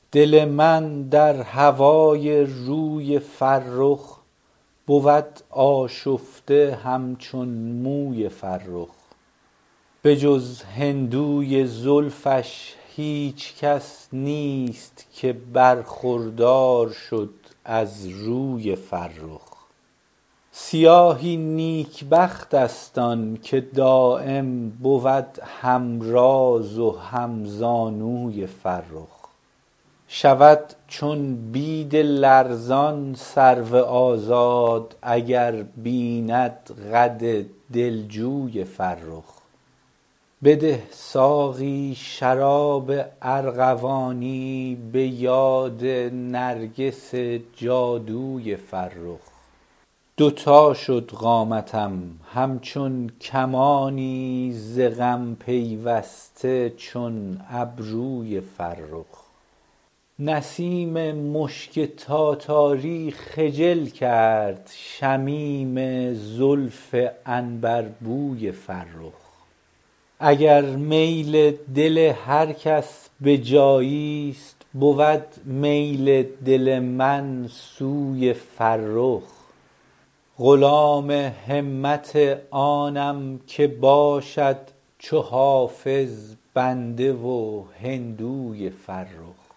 دل من در هوای روی فرخ بود آشفته همچون موی فرخ. به جز هندوی زلفش هیچ کس نیست که برخوردار شد از روی فرخ. سیاهی نیکبخت است آن که دایم بود همراز و همزانوی فرخ. شود چون بید لرزان سرو آزاد اگر بیند قد دلجوی فرخ. بده ساقی شراب ارغوانی به یاد نرگس جادوی فرخ. دوتا شد قامتم همچون کمانی ز غم پیوسته چون ابروی فرخ. نسیم مشک تاتاری خجل کرد شمیم زلف عنبربوی فرخ. اگر میل دل هر کس به جایی است بود میل دل من سوی فرخ. غلام همت آنم که باشد چو حافظ بنده و هندوی فرخ.